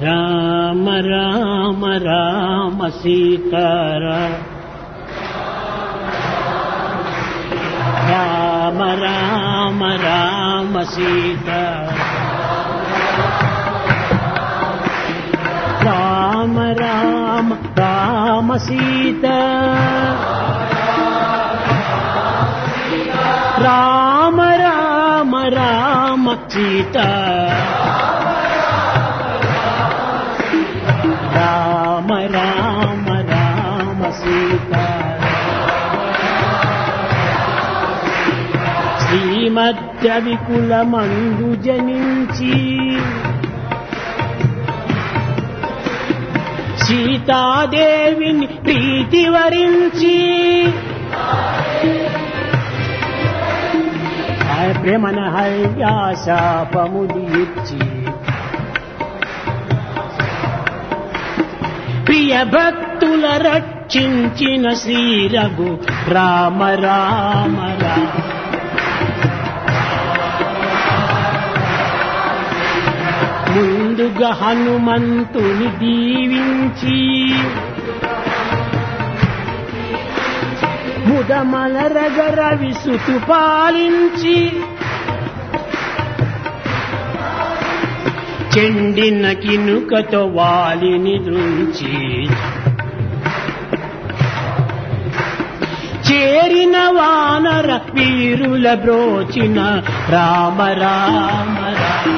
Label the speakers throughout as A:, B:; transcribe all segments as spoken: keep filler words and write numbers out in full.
A: రామ రామ రామ సీతారామ రామ రామ రామ సీతారామ రామ రామ రామ సీతా రామ రామ రామ సీతా రామ రామ రామ సీతా శ్రీమద్య వికులమందు జనించి సీతాదేవిని ప్రీతి వరించి ప్రేమన హర్యాశాపములు ఇచ్చి ప్రియ భక్తుల రక్షించిన శ్రీ రఘు రామ రామ రామ ముందుగా హనుమంతుని దీవించి ముదమలరగర విసుతు పాలించి చెండిన కినుకతో వాలిని దృంచి చేరిన వానర వీరుల బ్రోచిన రామ రామ రామ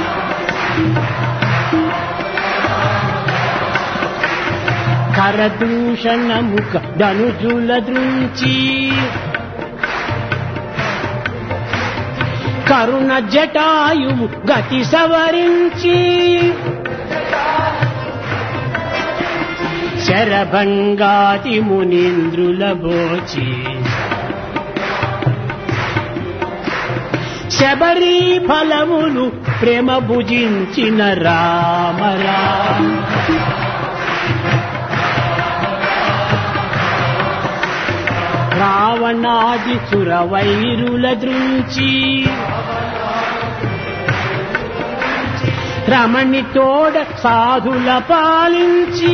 A: కరదూషణ ముఖ ధనుజుల దృంచి కరుణ జటాయువు గతి సవరించి శరభంగాతి మునీంద్రుల బోచి శబరి ఫలములు ప్రేమ భుజించిన రామ రామ రావణాది సురవైరుల దృంచి రమణి తోడ సాధుల పాలించి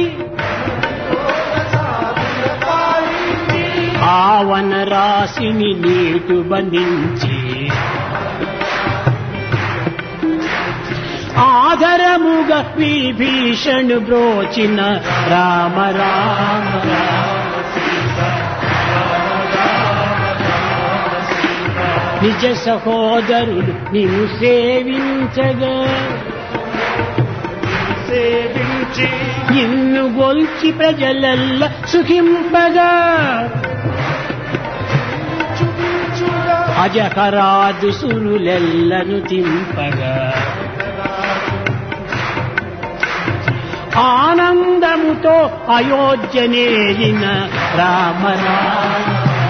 A: ఆవన రాశిని నీటు బంధించి ఆధరముగా విభీషణు బ్రోచిన రామ రామ రామ నిజ సహోదరులు నిన్ను సేవించగా సేవించి నిన్ను గొల్చి ప్రజలల్ల సుఖింపగా అజహరాదు సురులెల్లను తింపగా ఆనందముతో అయోధ్యనేలిన రామ రామ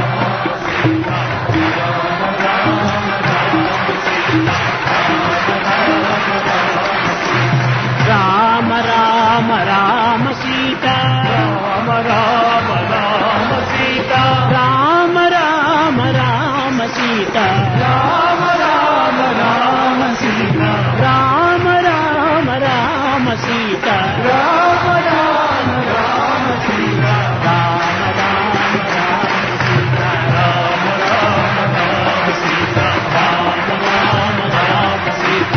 A: రామ రామ రామ సీతా రామ రామ రామ సీతా రామ రామ రామ సీతా రామ రామ రామ సీతా రామ రామ రామ సీతా రామ రామ రామ సీతా రామ రామ రామ సీతా రామ రామ రామ సీతా రామ రామ రామ సీతా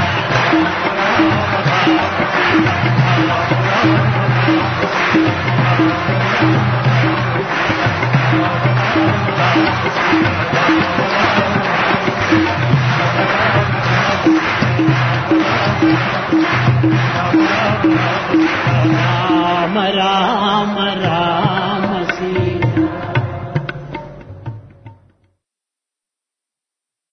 A: రామ రామ రామ